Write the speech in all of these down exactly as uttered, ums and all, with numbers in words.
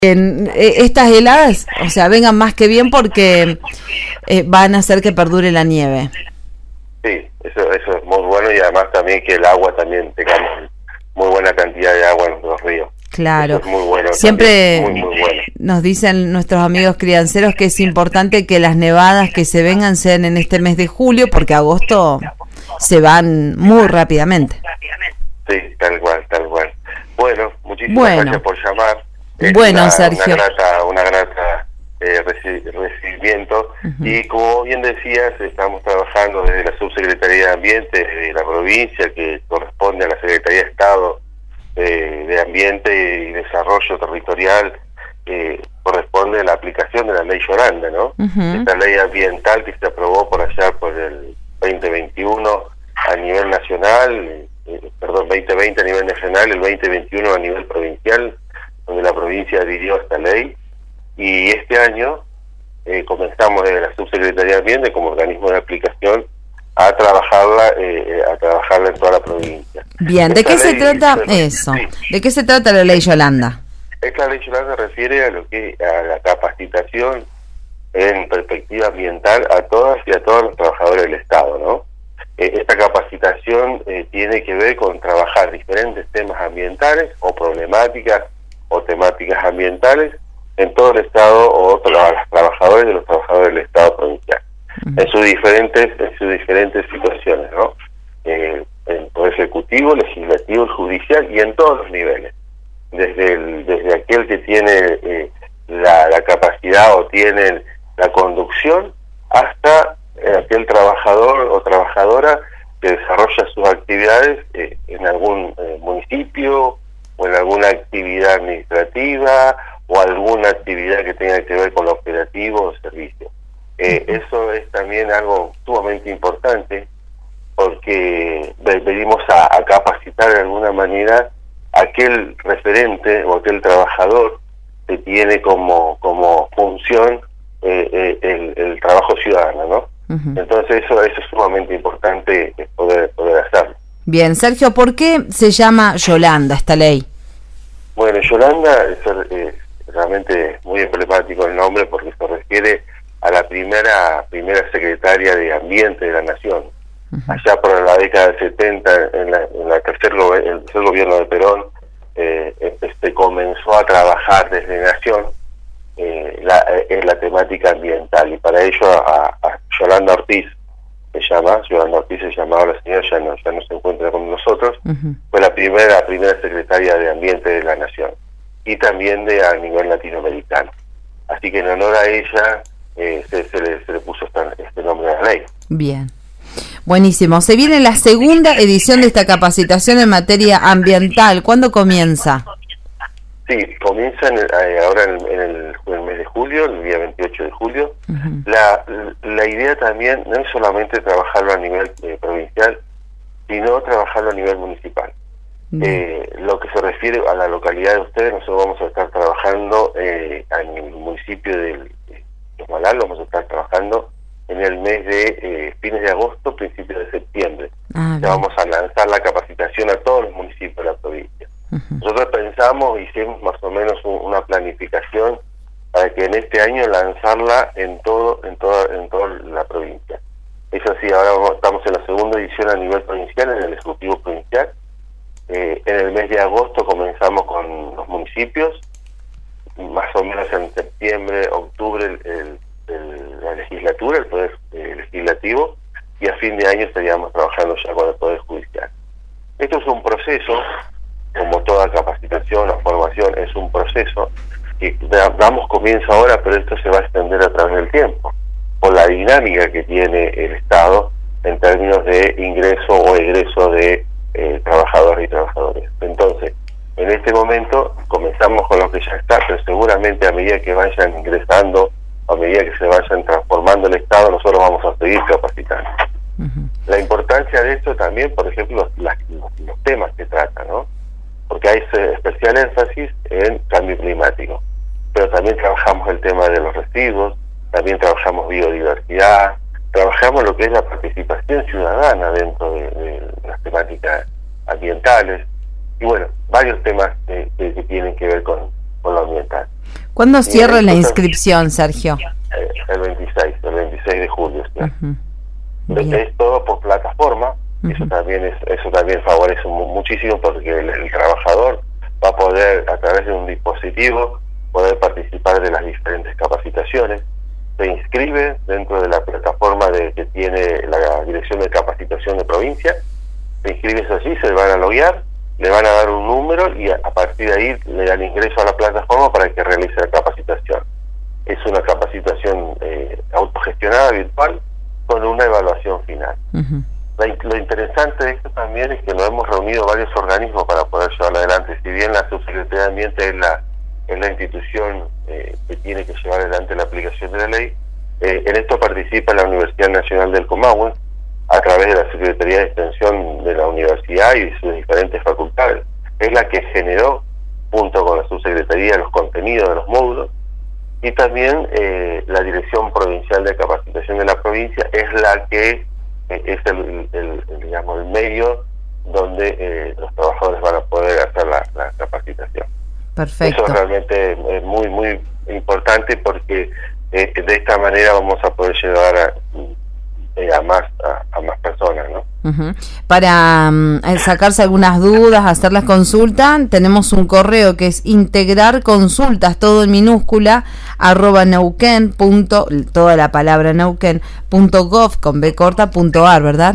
En, eh, estas heladas, o sea, vengan más que bien porque eh, van a hacer que perdure la nieve. Sí, eso eso es muy bueno y además también que el agua también tengamos muy buena cantidad de agua en los ríos. Claro, eso es muy bueno, siempre muy, muy bueno. Nos dicen nuestros amigos crianceros que es importante que las nevadas que se vengan sean en este mes de julio porque agosto se van muy rápidamente. Sí, tal cual, tal cual. Bueno, muchísimas bueno. gracias por llamar. Es bueno, una, Sergio. Una grata, una grata eh, reci recibimiento. Uh-huh. Y como bien decías, estamos trabajando desde la Subsecretaría de Ambiente de la provincia, que corresponde a la Secretaría de Estado eh, de Ambiente y Desarrollo Territorial, eh, corresponde a la aplicación de la Ley Yolanda, ¿no? Uh-huh. Esta ley ambiental que se aprobó por allá por el veinte veintiuno a nivel nacional, eh, perdón, veinte veinte a nivel nacional, el veinte veintiuno a nivel provincial, donde la provincia adhirió a esta ley, y este año eh, comenzamos desde la Subsecretaría de Ambiente como organismo de aplicación a trabajarla eh, a trabajarla en toda la provincia. Bien, ¿de qué se trata eso? Sí. ¿De qué se trata la Ley Yolanda? Esta Ley Yolanda refiere a lo que a la capacitación en perspectiva ambiental a todas y a todos los trabajadores del Estado, ¿no? Eh, esta capacitación eh, tiene que ver con trabajar diferentes temas ambientales o problemáticas o temáticas ambientales en todo el Estado o a los trabajadores de los trabajadores del Estado provincial, uh-huh. en sus diferentes en sus diferentes situaciones, ¿no? Eh, en el Poder Ejecutivo, Legislativo, Judicial y en todos los niveles, desde el, desde aquel que tiene eh, la, la capacidad o tiene la conducción hasta eh, aquel trabajador o trabajadora que desarrolla sus actividades eh, en algún eh, municipio o en alguna actividad administrativa o alguna actividad que tenga que ver con lo operativo o servicio. Eh, eso es también algo sumamente importante porque venimos a, a capacitar de alguna manera a aquel referente o aquel trabajador que tiene como como función eh, eh, el, el trabajo ciudadano, ¿no? Uh-huh. Entonces eso, eso es sumamente importante poder, poder hacerlo. Bien, Sergio, ¿por qué se llama Yolanda esta ley? Bueno, Yolanda es, es realmente muy emblemático el nombre porque se refiere a la primera primera secretaria de Ambiente de la Nación. Uh-huh. Allá por la década del setenta, en la, en la tercer, go el tercer gobierno de Perón, eh, este, comenzó a trabajar desde Nación eh, la, en la temática ambiental y para ello a, a Yolanda Ortiz, se llama, Yolanda Ortiz se llamaba la señora, ya no, ya no se encuentra con nosotros, uh-huh. fue la primera primera secretaria de Ambiente de la Nación y también de a nivel latinoamericano. Así que en honor a ella eh, se, se, le, se le puso esta, este nombre de la ley. Bien, buenísimo. Se viene la segunda edición de esta capacitación en materia ambiental. ¿Cuándo comienza? Sí, comienza en el, ahora en el, en, el, en el mes de julio, el día veintiocho de julio. Uh-huh. La, la idea también no es solamente trabajarlo a nivel eh, provincial, sino trabajarlo a nivel municipal. Uh-huh. Eh, lo que se refiere a la localidad de ustedes, nosotros vamos a estar trabajando eh, en el municipio de Malal, vamos a estar trabajando en el mes de eh, fines de agosto, principios de septiembre. Uh-huh. Ya vamos a lanzar la capacitación a todos los municipios de la provincia. Uh-huh. Nosotros pensamos, hicimos más o menos un, una planificación para que en este año lanzarla en todo, en toda, en toda la provincia. Eso sí, ahora vamos, estamos en la segunda edición a nivel provincial, en el Ejecutivo Provincial. Eh, en el mes de agosto comenzamos con los municipios, más o menos en septiembre, octubre el, el, el, la legislatura, el Poder eh, Legislativo, y a fin de año estaríamos trabajando ya con el Poder Judicial. Esto es un proceso, como toda capacitación o formación, es un proceso que damos comienzo ahora, pero esto se va a extender a través del tiempo, por la dinámica que tiene el Estado en términos de ingreso o egreso de eh, trabajadores y trabajadores. Entonces, en este momento comenzamos con lo que ya está, pero seguramente a medida que vayan ingresando, a medida que se vayan transformando el Estado, nosotros vamos a seguir capacitando. Uh-huh. La importancia de esto también, por ejemplo, los, las, los, los temas que trata, ¿no? Porque hay especial énfasis en cambio climático, pero también trabajamos el tema de los residuos, también trabajamos biodiversidad, trabajamos lo que es la participación ciudadana dentro de, de las temáticas ambientales, y bueno, varios temas que, que, que tienen que ver con, con lo ambiental. ¿Cuándo cierra la inscripción, Sergio? Eh, el veintiséis, el veintiséis de julio. ¿Sí? Uh-huh. Es todo por plataforma. Uh-huh. Eso también es, eso también favorece muchísimo porque el, el trabajador va a poder, a través de un dispositivo, poder participar de las diferentes capacitaciones. Se inscribe dentro de la plataforma de, que tiene la Dirección de Capacitación de Provincia. Se inscribe eso allí, se van a loguear, le van a dar un número y a, a partir de ahí le dan ingreso a la plataforma para que realice la capacitación. Es una capacitación eh, autogestionada, virtual, con una evaluación final. Uh-huh. La, lo interesante de esto también es que nos hemos reunido varios organismos para poder llevarlo adelante. Si bien la Subsecretaría de Ambiente es la, es la institución eh, que tiene que llevar adelante la aplicación de la ley, eh, en esto participa la Universidad Nacional del Comahue, a través de la Secretaría de Extensión de la Universidad y sus diferentes facultades. Es la que generó, junto con la Subsecretaría, los contenidos de los módulos, y también eh, la Dirección Provincial de Capacitación de la provincia es la que eh, es el, el, el, digamos, el medio donde eh, los trabajadores van a poder hacer la, la capacitación. Perfecto. Eso realmente es muy, muy importante porque eh, de esta manera vamos a poder llegar a... a más a, a más personas, ¿no? Uh-huh. Para um, sacarse algunas dudas, hacer las consultas, tenemos un correo que es integrar consultas, todo en minúscula, arroba neuquén punto, toda la palabra neuquén punto gov con b corta punto ar, ¿verdad?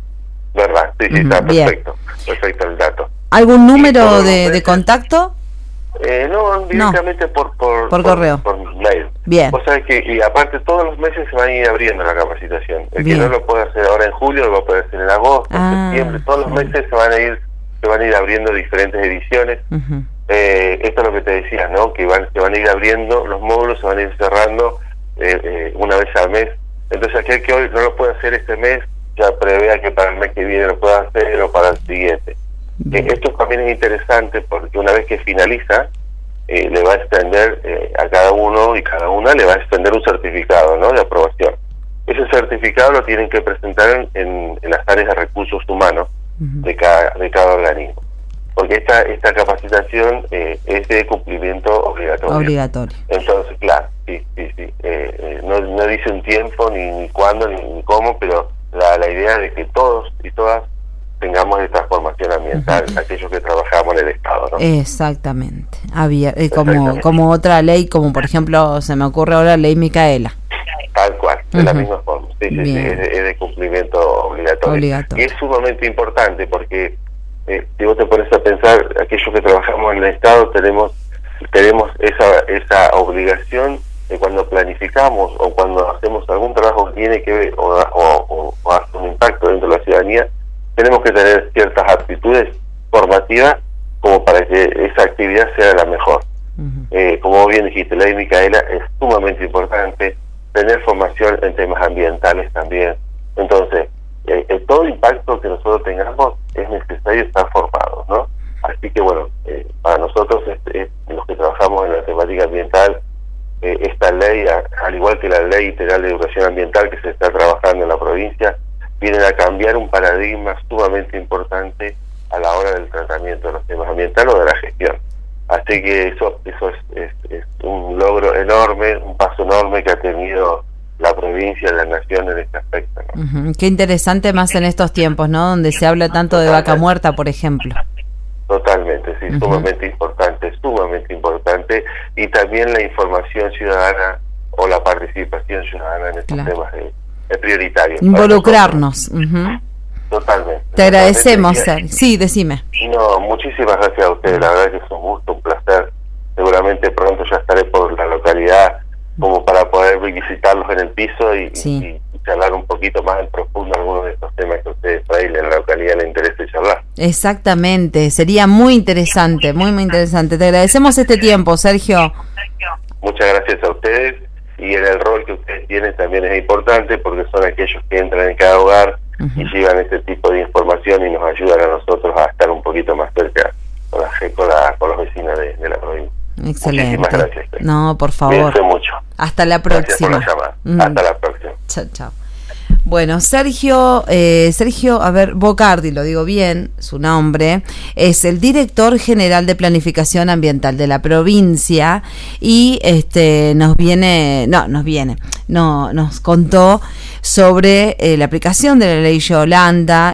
Verdad, sí, sí, uh-huh. Está perfecto, bien. Perfecto el dato. ¿Algún número de, de contacto? Eh, no, directamente no. Por, por, por correo. Por, por mail. Bien. O sea que, y aparte todos los meses se van a ir abriendo la capacitación. El Bien. que no lo puede hacer ahora en julio, lo va a poder hacer en agosto, ah, en septiembre. Todos los meses se van a ir, se van a ir abriendo diferentes ediciones. Uh-huh. Eh, esto es lo que te decía, ¿no? Que van, se van a ir abriendo los módulos, se van a ir cerrando eh, eh, una vez al mes. Entonces aquel que hoy no lo puede hacer este mes, ya prevea que para el mes que viene lo pueda hacer o para el siguiente. Eh, esto también es interesante porque una vez que finaliza, Eh, le va a extender eh, a cada uno y cada una le va a extender un certificado, ¿no?, de aprobación. Ese certificado lo tienen que presentar en, en, en las áreas de recursos humanos uh-huh. de cada de cada organismo, porque esta esta capacitación eh, es de cumplimiento obligatorio. Obligatorio. Entonces, claro, sí, sí, sí. Eh, eh, no, no dice un tiempo ni, ni cuándo ni, ni cómo, pero la, la idea de que todos y todas tengamos esta formación ambiental, uh-huh. aquellos que trabajamos en el Estado, ¿no? Exactamente. Había, eh, como como otra ley, como por ejemplo, se me ocurre ahora la ley Micaela. Tal cual, de uh-huh. la misma forma. Sí, sí, sí, es, es de cumplimiento obligatorio. obligatorio. Y es sumamente importante porque, eh, si vos te pones a pensar, aquellos que trabajamos en el Estado tenemos tenemos esa esa obligación de cuando planificamos o cuando hacemos algún trabajo que tiene que ver o, o, o, o hace un impacto dentro de la ciudadanía, tenemos que tener ciertas aptitudes formativas como para que esa actividad sea la mejor. Uh-huh. Eh, como bien dijiste, la ley Micaela es sumamente importante, tener formación en temas ambientales también. Entonces, eh, eh, todo impacto que nosotros tengamos es necesario estar formados, ¿no? Así que bueno, eh, para nosotros, este, los que trabajamos en la temática ambiental, eh, esta ley, a, al igual que la ley integral de educación ambiental que se está trabajando en la provincia, vienen a cambiar un paradigma sumamente importante a la hora del tratamiento de los temas ambientales o de la gestión. Así que eso eso es, es, es un logro enorme, un paso enorme que ha tenido la provincia, la nación en este aspecto, ¿no? Uh-huh. Qué interesante más en estos tiempos, ¿no? Donde se habla tanto de vaca muerta, por ejemplo. Totalmente, sí, uh-huh. sumamente importante, sumamente importante. Y también la información ciudadana o la participación ciudadana en estos claro. temas de es prioritario. Involucrarnos. Uh-huh. Totalmente. Te agradecemos, Ser. Sí, decime. No, muchísimas gracias a ustedes, la verdad que es un gusto, un placer. Seguramente pronto ya estaré por la localidad como para poder visitarlos en el piso y, sí. y, y charlar un poquito más en profundo algunos de estos temas que a ustedes por ahí en la localidad les interesa charlar. Exactamente, sería muy interesante, muy muy interesante. Te agradecemos este tiempo, Sergio. Muchas gracias a ustedes. Y en el rol que ustedes tienen también es importante porque son aquellos que entran en cada hogar uh-huh. y llevan este tipo de información y nos ayudan a nosotros a estar un poquito más cerca con, la, con, la, con los vecinos de, de la provincia. Excelente. Muchísimas gracias. No, por favor. Cuídense mucho. Hasta la próxima. Gracias por la llamada. Uh-huh. Hasta la próxima. Chao, chao. Bueno, Sergio, eh, Sergio, a ver, Bocardi, lo digo bien, su nombre, es el director general de planificación ambiental de la provincia y este nos viene, no, nos viene, no, nos contó sobre eh, la aplicación de la ley Yolanda